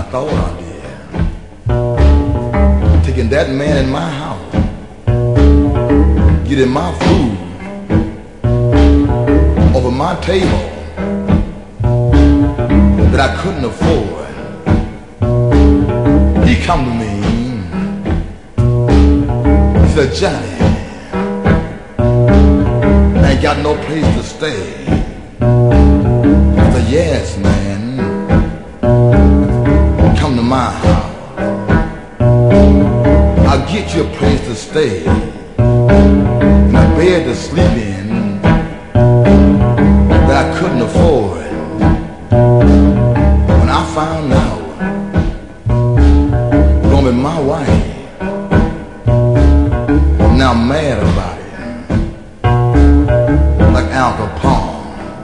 I thought I did. Taking that man in my house, getting my food over my table that I couldn't afford. He come to me, he said, Johnny, I ain't got no place to stay. I said, yes, man, come to my house. I'll get you a place to stay and a bed to sleep in that I couldn't afford. When I found out gonna be my wife, now I'm mad about it, like Al Capone.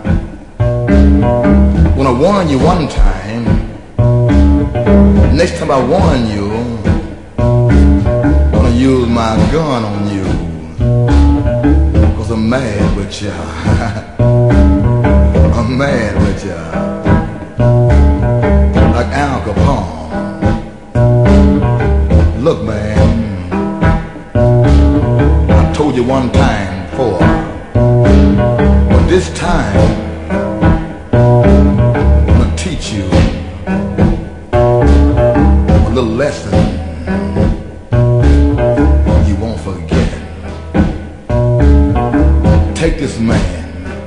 When I warned you one time, next time I warn you, I'm gonna use my gun on you, 'cause I'm mad with ya. I'm mad with ya, like Al Capone. Look, man, I told you one time before, but this time I'm gonna teach you a little lesson you won't forget. Take this man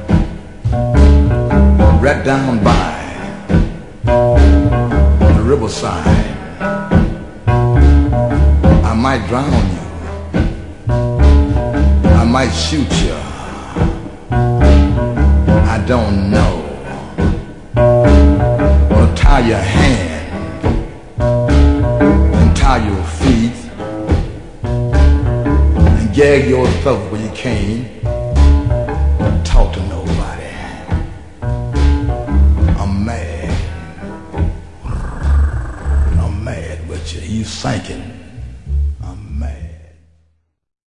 right down by the riverside. I might drown you, I might shoot you, I don't know. I'll tie your hand and tie your feet and gag yourself where you can't talk to nobody. I'm mad with you. You sinking.